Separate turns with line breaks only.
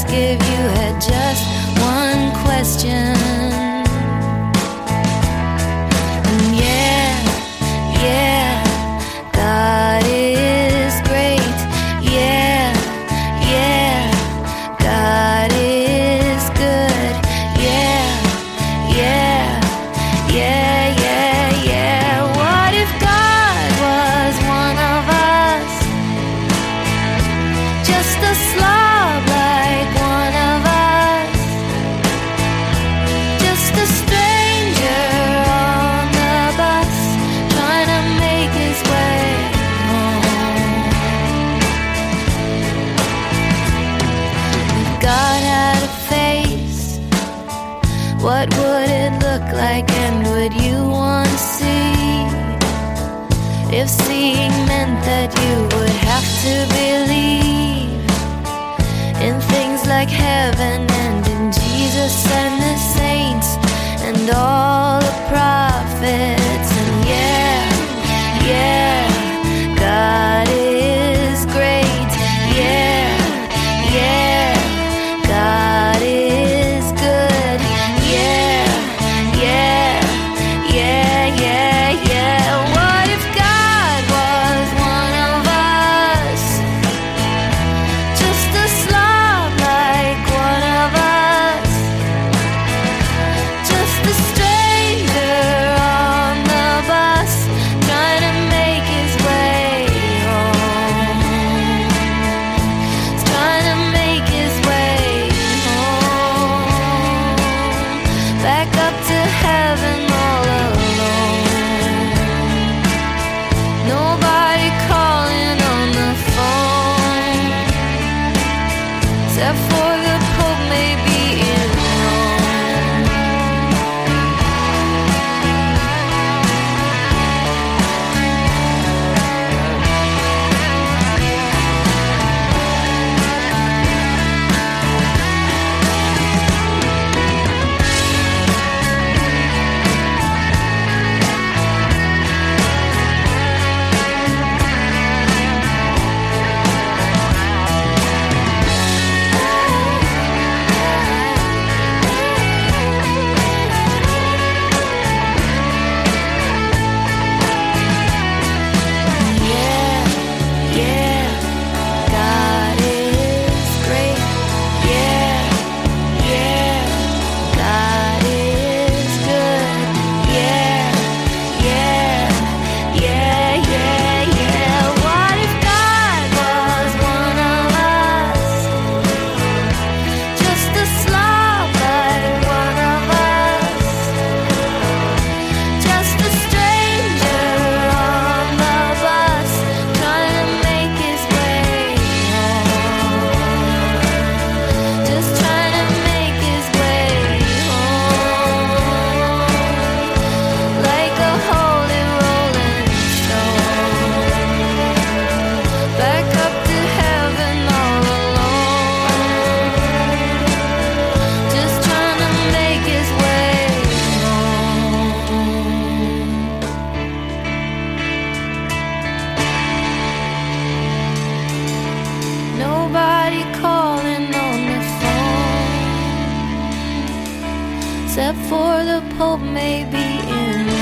if you had just one question. And yeah, yeah, God is great. Yeah, yeah, God is good. Yeah, yeah, yeah, yeah, yeah. What if God was one of us? Just a slob like one of us. Just a stranger on the bus, trying to make his way home. If God had a face, what would it look like, and would you want to see? If seeing meant that you would have to believe in things like heaven and in Jesus and the saints and all the prophets. And yeah, yeah, God is great. Yeah, yeah, God is good. Yeah, yeah, yeah, yeah, yeah. What if God was one of us? Just a slob like one of us. Just a stranger on the bus, trying to make his way home. He's trying to make his way home. Back up to heaven all alone. Nobody calling on the phone, except for the Pope maybe in Rome. Yeah, yeah, God is great. Yeah, yeah, God is good. Yeah, yeah, yeah, yeah, yeah. What if God was one of us? Just a slob like one of us. Just a stranger on the bus, trying to make his way home. Just trying to make his way home. Like a holy rolling stone. Back up to heaven all alone. Just trying to make his way home. Nobody calling on the phone, except for the Pope maybe in